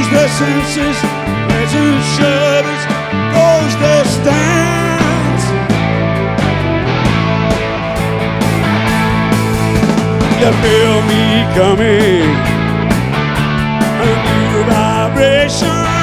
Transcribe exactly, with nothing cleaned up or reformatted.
the senses, pleasure shudders, goes the stance. You feel me coming, a new vibration.